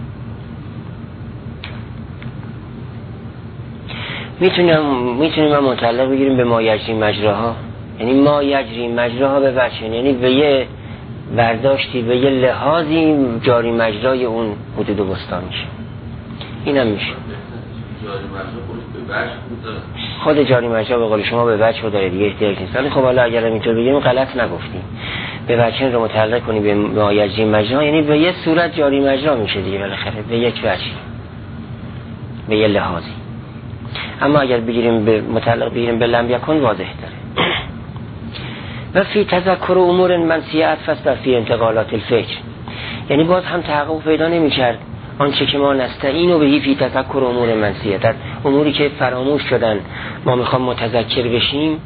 میتونیم میتونیم ما مطلق بگیریم به ما یجری مجراها، یعنی ما یجری مجراها به وجه، یعنی به یه برداشتی، به یه لحاظی جاری مجرای اون حدود وسطی میشه. اینم میشه جاری مجرا خودش به وجه بود، خود جاری مجرا به قول شما به وجه داره دیگه، احتیاج نیست. ولی خب حالا اگر اینطور بگیم غلط نگفتیم، به وجه رو متعلق کنیم به ما یجری مجرا، یعنی به یه صورت جاری مجرا میشه دیگه، بالاخره به یک وجه، به یه لحاظی. اما اگر بگیریم به متعلق بگیریم به لم یکن واضح داره. و فی تذکر امور منسیه فست و فی انتقالات الفکر، یعنی باز هم تحقق پیدا نمی کرد آنچه که ما نستعین و بهی فی تذکر امور منسیه، در اموری که فراموش شدن ما میخوام متذکر بشیم،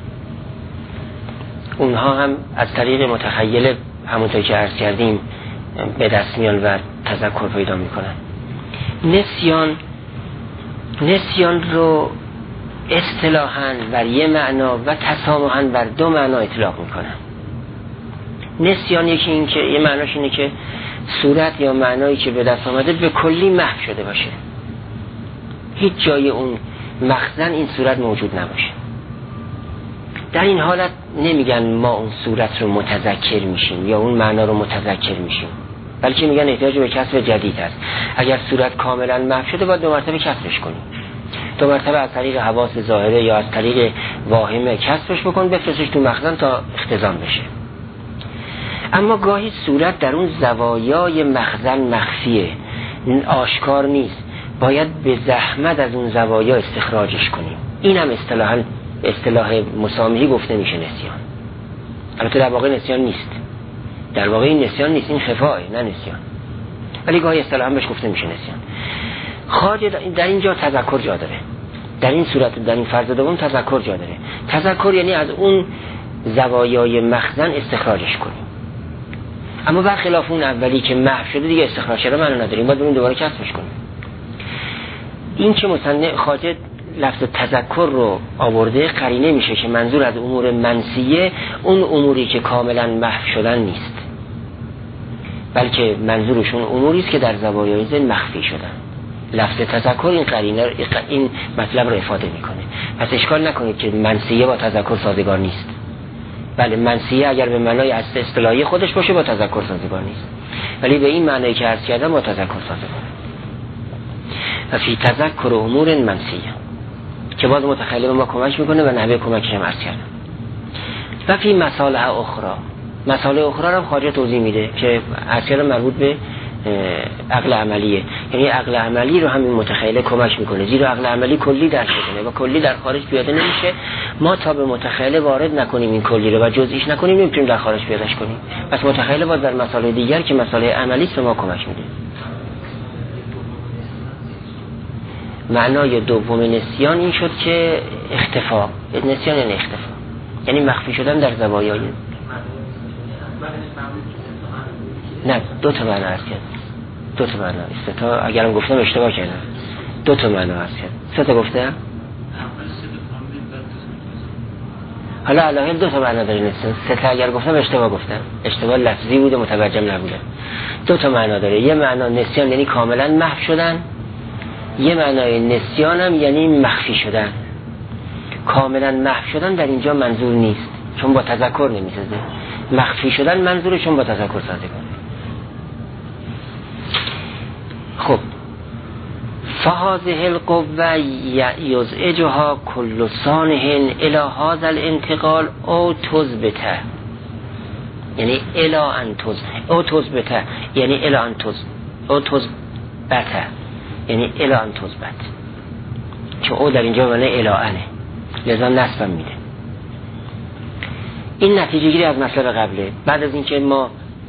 اونها هم از طریق متخیله همونطور که عرض کردیم به دست میان و تذکر پیدا میکنن. نسیان نسیان رو اصطلاحاً بر یه معنا و تسامحاً بر دو معنا اطلاق میکنن. نسیان یکی این که یه معناش اینه که صورت یا معنایی که به دست آمده به کلی محو شده باشه، هیچ جای اون مخزن این صورت موجود نباشه. در این حالت نمیگن ما اون صورت رو متذکر میشیم یا اون معنا رو متذکر میشیم، بلکه میگن احتیاج به کسب جدید است. اگر صورت کاملا محو شده باید دو مرتبه کسبش کنی، دو مرتبه از طریق حواس ظاهره یا از طریق واهمه کسبش بکن، بفرستش تو مخزن تا اختزام بشه. اما گاهی صورت در اون زوایای مخزن مخفیه، آشکار نیست، باید به زحمت از اون زوایا استخراجش کنیم. این هم اصطلاحاً اصطلاح مسامحی گفته میشه نسیان. البته در واقع نسیان نیست، در واقع این نسیان نیست، این خفاه نه نسیان، ولی گاهی اصطلاحاً بهش گفته میشه نسیان. خارج در اینجا تذکر جا داره، در این صورت در این فرض دوم تذکر جا داره. تذکر یعنی از اون زوایای مخزن استخراجش کنیم. اما برخلاف اون اولی که محو شده دیگه استخراج شده معنی نداریم، باید بریم دوباره کسبش کنیم. این که مصنف خاطر لفظ تذکر رو آورده قرینه میشه که منظور از امور منسیه اون اموری که کاملا محو شدن نیست، بلکه منظورشون اموری است که در زوایای ذهن مخفی شدن. لفظ تذکر این قرینه این مطلب رو افاده میکنه. پس اشکال نکنید که منسیه با تذکر سازگار نیست. بله منسیه اگر به معنای اصطلاحی خودش باشه با تذکر سازگار نیست، ولی به این معنی که عرض کردم با تذکر سازگار. و فی تذکر امور منسیه که باز متخیل ما کمک میکنه و نحوه کمکش هم عرض کردم. و فی مصالح اخرى، مصالح اخرى هم خواجه توضیح میده که عرض کردم مربوط به عقل عملیه، یعنی عقل عملی رو همین متخیله کمک میکنه، زیرا عقل عملی کلی درک میکنه و کلی در خارج پیاده نمیشه. ما تا به متخیله وارد نکنیم این کلی رو و جزئیش نکنیم نمیتونیم در خارج پیادهش کنیم. پس متخیله باز در مسائل دیگر که مسائل عملی به ما کمک میده. معنای دوم نسیان این شد که اختفا، نسیان یعنی اختفا، یعنی مخفی شدن در زوایای. نه دو تا معنی هست کرد، دو تا معنی است. تا اگرم گفتم اشتباه کردم، دو تا معنی هست کرد. سه تا گفتم؟ حالا علاوه دو تا معنی داره نسیان. سه تا اگر گفتم اشتباه گفتم، اشتباه لفظی بوده متوجهم نبوده. دو تا معنی داره. یه معنا نسیان یعنی کاملا محو شدن، یه معنای نسیان هم یعنی مخفی شدن. کاملا محو شدن در اینجا منظور نیست چون با تذکر نمیسازه، مخفی شدن منظوره چون با تذکر سازگاره. خب فهذه القوة یزعجها کل صانع الی هذا الانتقال او تثبته، یعنی الی ان تثبت او تثبته یعنی الی ان تثبت او تثبته یعنی الی ان تثبت، چون او در اینجا معنی الی انه، لذا نسبم میده. این نتیجه گیری از مطلب قبله. بعد از اینکه ما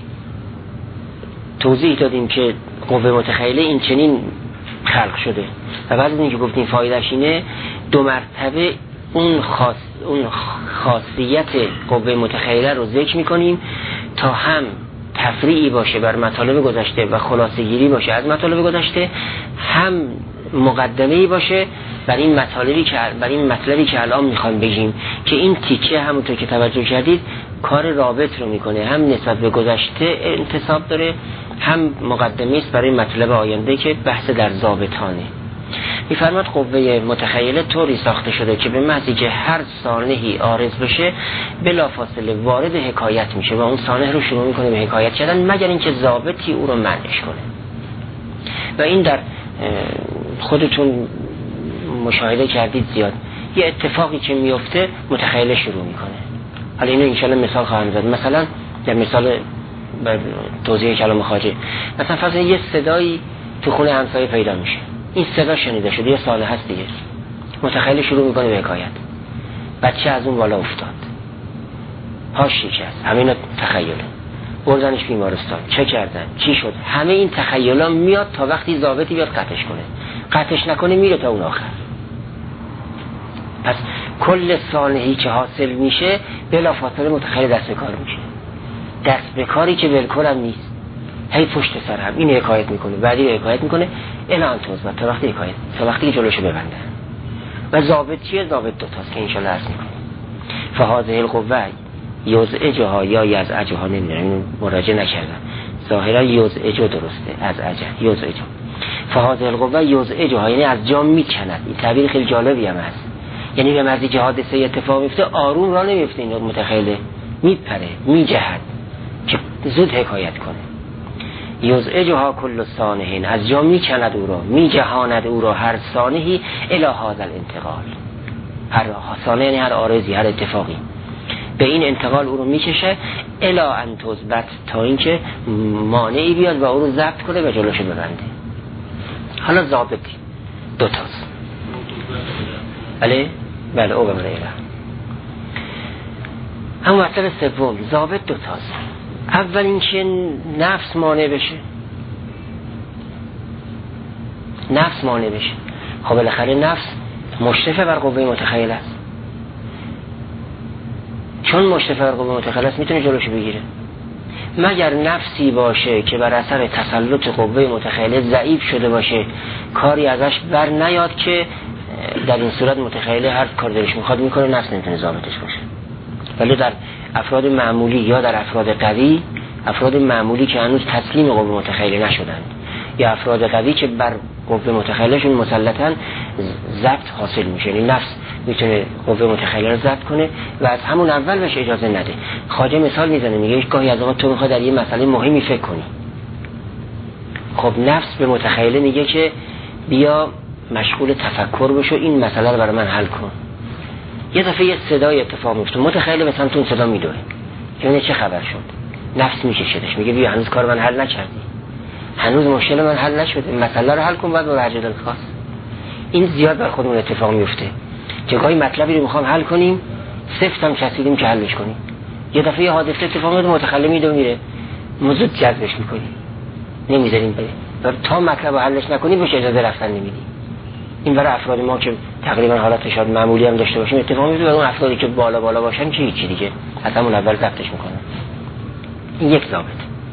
توضیح دادیم که قوه متخیله این چنین خلق شده و بعد از اینکه گفتیم فایدهش اینه، دو مرتبه اون خاص اون خاصیت قوه متخیله رو ذکر میکنیم تا هم تفریعی باشه بر مطالب گذشته و خلاصه گیری باشه از مطالب گذشته، هم مقدمه‌ای باشه بر این مطالبی که بر این مطلبی که الان میخوام بگیم که این تیکه همونطور که توجه کردید کار رابط رو میکنه، هم نسبت به گذشته انتساب داره، هم مقدمه است برای مطلب آینده که بحث در ضابطانه. میفرماد قوه متخیله طوری ساخته شده که به محضی که هر صانعی عارض بشه بلافاصله وارد حکایت میشه و اون صانع رو شروع میکنه به حکایت کردن مگر اینکه ضابطی او رو منعش کنه. و این در خودتون مشاهده کردید زیاد، یه اتفاقی که میفته متخیله شروع میکنه. حالا اینو انشالله مثال خواهم زد. مثلا در مثال بر توضیح کلام خواجه، مثلا فرض یه صدایی تو خونه همسایه پیدا میشه، این صدا شنیده شده، یه ساله هست دیگه، متخیل شروع میکنه به حکایت. بچه از اون بالا افتاد، پاش شکست، همه اینا تخیله، بردنش بیمارستان، چه کردن، چی شد، همه این تخیلا میاد تا وقتی ضابطی بیاد قطعش کنه، قطعش نکنه میره تا اون آخر. پس کل صانعی که حاصل میشه بلافاصله متخیل دست به کار میشه، دست به کاری که ولکل هم نیست، هی پشت سر هم این حکایت میکنه، بعدی حکایت میکنه الان توضیح تا وقتی حکایت تا وقتی که جلوشو ببنده. و ضابط چیه؟ ضابط دو تاست که انشالله عرض میکنه. فهذه القوه یزعجها یا یزعجها، نمیدونم مراجعه نکردم، ظاهرا یزعج درسته، از عجب یزعج. فهذه القوه یزعجها یعنی از جا میکند. این تعبیر خیلی جالبی هم هست، یعنی به محضی که حادثه اتفاق میفته آروم را نمیفته، این متخیله میپره میجهد که زود حکایت کنه. یزعجها کل صانعین، از جا می کند او را، می جهاند او را هر صانعی الی هذا الانتقال. هر صانع یعنی هر عارضی، هر اتفاقی به این انتقال او رو می کشه الی ان تثبت، تا اینکه مانعی بیاد و او رو ضبط کنه و جلوشو ببنده. حالا ضابطی دو تاست. بله بله او بمونه ایره. اما مطلب سوم ضابط دو تاست. اول اینکه نفس مانع بشه، نفس مانع بشه. خب بالاخره نفس مشرفه بر قوه متخیل است، چون مشرفه بر قوه متخیل است میتونه جلوشو بگیره. مگر نفسی باشه که بر اثر تسلط قوه متخیله ضعیف شده باشه، کاری ازش بر نیاد، که در این صورت متخیله هر کار دلش میخواد میکنه، نفس نمیتونه ضابطش باشه. ولی در افراد معمولی یا در افراد قوی، افراد معمولی که هنوز تسلیم قوه متخیله نشدند یا افراد قوی که بر قوه متخیلشون مسلطن، ضبط حاصل میشه. یعنی نفس میتونه قوه متخیله رو ضبط کنه و از همون اول بهش اجازه نده. خواجه مثال میزنه، میگه گاهی از اوقات تو میخواد در یه مسئله مهمی فکر کنی، خب نفس به متخیله میگه که بیا مشغول تفکر بشو، این مسئله رو برای من حل کن. یه دفعه یه صدای اتفاق میفته، متخیله به سمت اون صدا میدوه که اون چه خبر شد، نفس میکشدش، میگه بیا هنوز کار من حل نکردی، هنوز مشکل من حل نشده، مسئله رو حل کن بعد با وجه دلخواست. این زیاد بر خودمون اتفاق میفته که گاهی مطلبی رو میخوام حل کنیم، سفت هم کسیدیم که حلش کنیم، یه دفعه یه حادثه اتفاق میفته، متخیل میدو میره، موضوع جذبش میکنیم، نمیذاریم بره، تا مطلب رو حلش نکنیم بهش اجازه رفتن نمیدیم. این برای افراد ما که تقریبا حالت شاید معمولی هم داشته باشیم اتفاق میفته، برای اون افرادی که بالا بالا باشن که هیچی دیگه از همون اول ضبطش میکنن. این یک ضابط.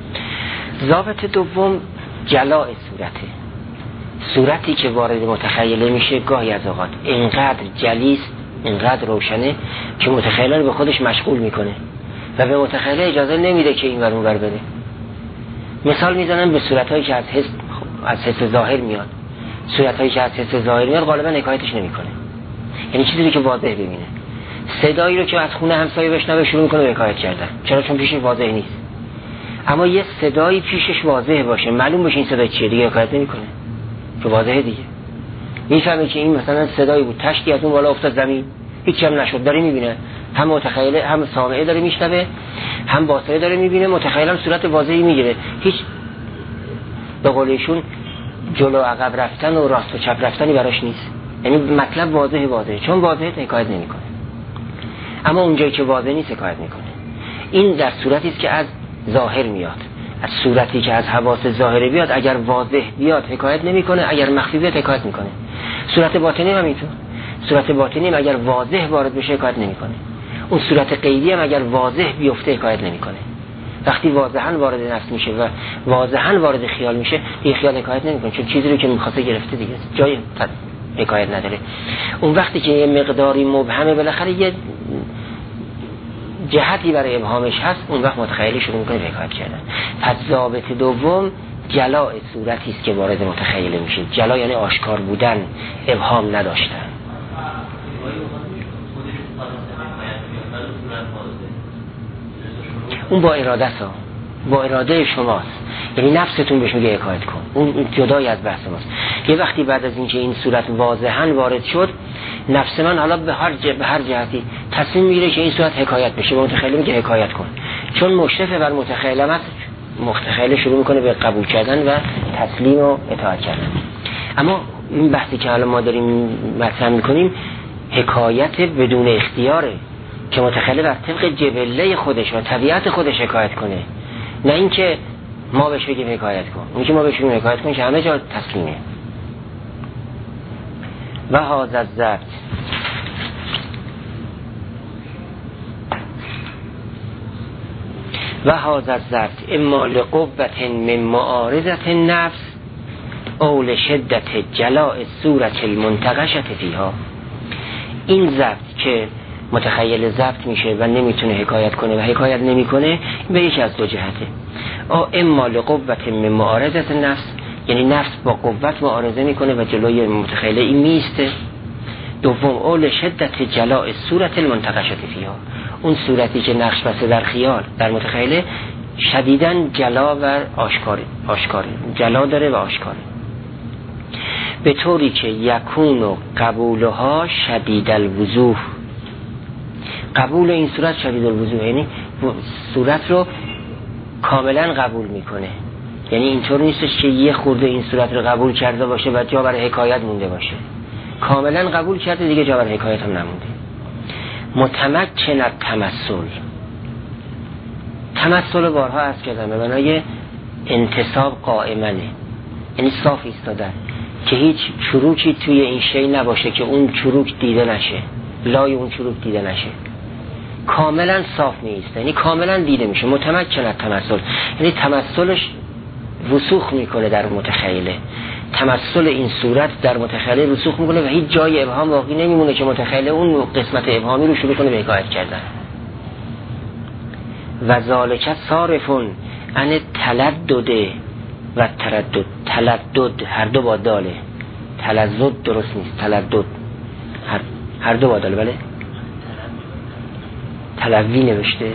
ضابط دوم جلاء صورته. صورتی که وارد متخیله میشه گاهی از اوقات اینقدر جلیست، اینقدر روشنه که متخیله رو به خودش مشغول میکنه و به متخیله اجازه نمیده که این ور اون ور بره. مثال میزنم به صورتایی که از حس از حس ظاهر میاد. صورتایی که از حس ظاهر میاد غالبا حکایتش نمیکنه، یعنی چیزی که واضح ببینه. صدایی رو که از خونه همسایه بشنوه شروع میکنه به حکایت کردن، چرا؟ چون پیشش واضح نیست. اما یه صدایی پیشش واضح باشه، معلوم باشه این صدای چیه، دیگه حکایت نمیکنه که واضحه دیگه. میفهمه که این مثلا صدایی بود، تشتی از اون بالا افتاد زمین، هیچ هم نشد، داره میبینه، هم متخیله هم سامعه داره میشنوه، هم باصره داره میبینه، متخیلم صورت واضحی میگیره، هیچ به قول ایشون جلو عقب رفتن و راست و چپ رفتنی براش نیست. یعنی مطلب واضحه واضحه، چون واضحه حکایت نمیکنه. اما اونجایی که واضح نیست حکایت میکنه. این در صورتی است که از ظاهر میاد. از صورتی که از حواس ظاهره بیاد، اگر واضح بیاد حکایت نمیکنه، اگر مخفی بیاد حکایت میکنه. صورت باطنی هم اینطور. صورت باطنی هم اگر واضح وارد بشه حکایت نمیکنه. اون صورت غیبی هم اگر واضح بیفته حکایت نمیکنه. وقتی واضحاً وارد نفس میشه و واضحاً وارد خیال میشه، این خیال حکایت نمیکنه، چون چیزی رو که میخواسته گرفته دیگه، جای حکایت نداره. اون وقتی که یه مقداری مبهمه، بالاخره یه جهتی برای ابهامش هست، اون وقت متخیل شروع میکنه به حکایت کردن. پس ضابط دوم جلاء صورتی است که وارد متخیل میشه. جلا یعنی آشکار بودن، ابهام نداشتن. اون با اراده سا با اراده شماست، یعنی نفستون بهش میگه حکایت کن، اون جدای از بحث ماست. یه وقتی بعد از اینکه این صورت واضحاً وارد شد، نفس من حالا به هر جه به هر جهتی تصمیم میگیره که این صورت حکایت بشه، به متخیل میگه حکایت کن، چون مشرف بر متخیلم است. متخیل شروع میکنه به قبول کردن و تسلیم و اطاعت کردن. اما این بحثی که حالا ما داریم مطرح میکنیم حکایت بدون اختیاره، که متخیل بر طبق جبله خودش و طبیعت خودش حکایت کنه، نه اینکه ما بهش بگیم حکایت کن. اون که ما بهش بگیم حکایت کن که همه جا تسلیمه. و هذا الضبط و هذا الضبط اما لقوة من معارضة النفس او لشدة جلاء الصورة المنتقشة فيها. این ضبط که متخیل ضبط میشه و نمیتونه حکایت کنه و حکایت نمیکنه، به یکی از دو جهته. او اما لقوة من معارضة النفس، یعنی نفس با قوت معارضه میکنه و جلوی متخیل این میسته. دوم اول شدت جلاء صورت المنتقشة فیها، اون صورتی که نقش بسته در خیال در متخیل شدیداً جلا و آشکار آشکار جلا داره و آشکاره، به طوری که یکون و قبولها شدید الوضوح. قبول این صورت شدید الوضوح یعنی صورت رو کاملا قبول میکنه، یعنی اینطور نیستش که یه خورده این صورت رو قبول کرده باشه و جا برای حکایت مونده باشه، کاملا قبول کرده دیگه جا برای حکایت هم نمونده. متمکن التمثل، تمثل بارها عرض کردم به معنای انتصاب قائمنه، یعنی صاف ایستادن که هیچ چروکی توی این شی نباشه که اون چروک دیده نشه، لای اون چروک دیده نشه، کاملا صاف نیست، یعنی کاملا دیده میشه. متمکن التمثل یعنی تمثلش رسوخ میکنه در متخیله، تمثل این صورت در متخیله رسوخ میکنه و هیچ جای ابهام باقی نمیمونه که متخیله اون قسمت ابهامی رو شروع کنه به حکایت کردن. و ذالک صارفون عن تلدد و تردد. تلدد هر دو با داله، تلذذ درست نیست، تلدد هر, هر دو با داله. بله تلوی نوشته،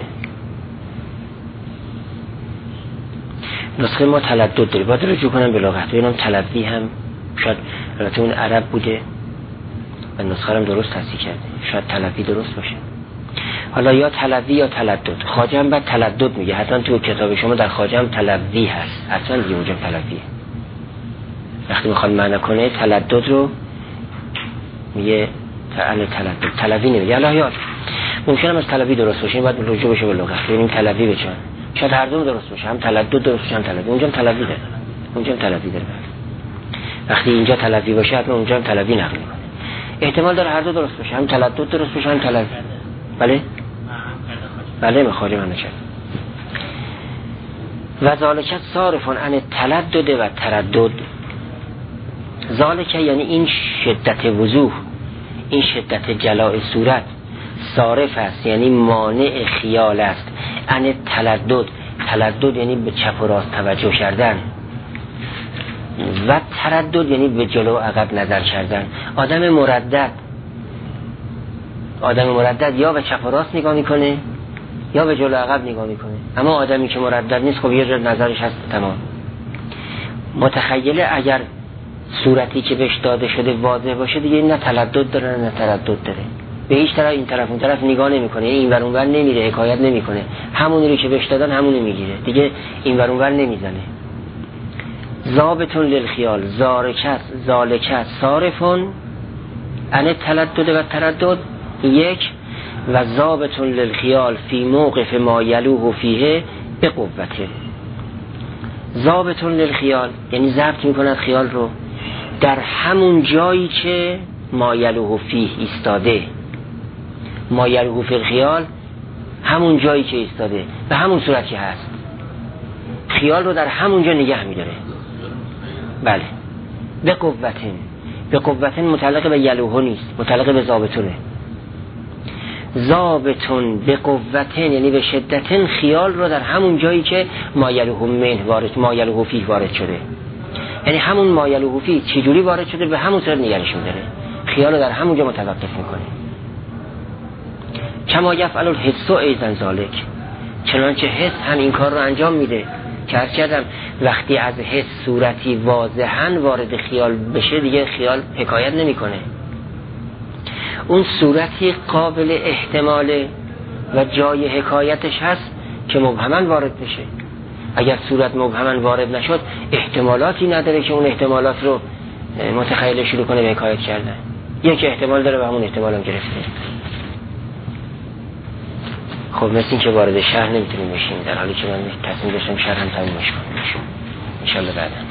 نسخه ما تلدد داره، باید رجوع کنم به لغت ببینم تلوی هم شاید البته اون عرب بوده و نسخه هم درست تصحیح کرده، شاید تلوی درست باشه. حالا یا تلوی یا تلدد، خواجه هم بعد تلدد میگه، حتما تو کتاب شما در خواجه هم تلوی هست، حتما دیگه اونجا تلویه. وقتی میخواد معنی کنه تلدد رو میگه تعالی تلدد، تلوی نمیگه. الله یاد ممکنه از تلوی درست باشه، باید رجوع بشه به لغت ببینیم تلوی به چه، شاید هر دو درست باشه، هم تلدد درست باشه هم تلوی. اونجا هم تلوی داره، اونجا هم تلوی داره. وقتی اینجا تلوی باشه حتما اونجا هم تلوی نقل میکنه. احتمال داره هر دو درست باشه، هم تلدد درست باشه هم تلوی. بله بله مخالی من نشد. و ذالک صارفون عن تلدد و تردد. ذالک یعنی این شدت وضوح، این شدت جلاء صورت صارف است، یعنی مانع خیال است. عن تلدد، تلدد یعنی به چپ و راست توجه کردن و تردد یعنی به جلو و عقب نظر کردن. آدم مردد، آدم مردد یا به چپ و راست نگاه میکنه یا به جلو و عقب نگاه میکنه، اما آدمی که مردد نیست خب یه جور نظرش هست تمام. متخیله اگر صورتی که بهش داده شده واضح باشه دیگه نه تلدد داره نه تردد داره، به هیچ طرف این طرف اون طرف نگاه نمیکنه، این ور اون ور نمیره، حکایت نمیکنه، همونی رو که بهش دادن همونو میگیره، دیگه این ور اون ور نمیزنه. ضابطون للخیال، زارکت ذالکت صارفون عن تلدد و تردد یک، و ضابطون للخیال فی موقف ما یلوه فیه به قوته. ضابطون للخیال یعنی ضبط میکند خیال رو در همون جایی که ما یلوه فیه ایستاده. ما یلوه فی الخیال همون جایی که ایستاده، به همون صورت که هست، خیال رو در همون جا نگه میداره. بله به قوتن، به قوتن متعلق به یلوه نیست، متعلق به ضابطونه. ضابطون به قوتن یعنی به شدتن خیال رو در همون جایی که ما یلوه منه وارد، ما یلوه فیه وارد شده، یعنی همون ما یلوه فیه چجوری وارد شده به همون صورت نگرش میداره، خیال رو در همون جا متوقف میکنه. کما یفعل الحس ایضا ذالک، چنانچه حس هم این کار رو انجام میده که عرض کردم وقتی از حس صورتی واضحاً وارد خیال بشه دیگه خیال حکایت نمیکنه، اون صورتی قابل احتماله و جای حکایتش هست که مبهماً وارد بشه. اگر صورت مبهماً وارد نشد احتمالاتی نداره که اون احتمالات رو متخیل شروع کنه به حکایت کردن، یک احتمال داره و همون احتمال هم گرفته. خب مثل این که وارد شهر نمیتونیم بشیم در حالی که من تصمیم داشتم شهر هم تمومش کنیم. انشالله بعدا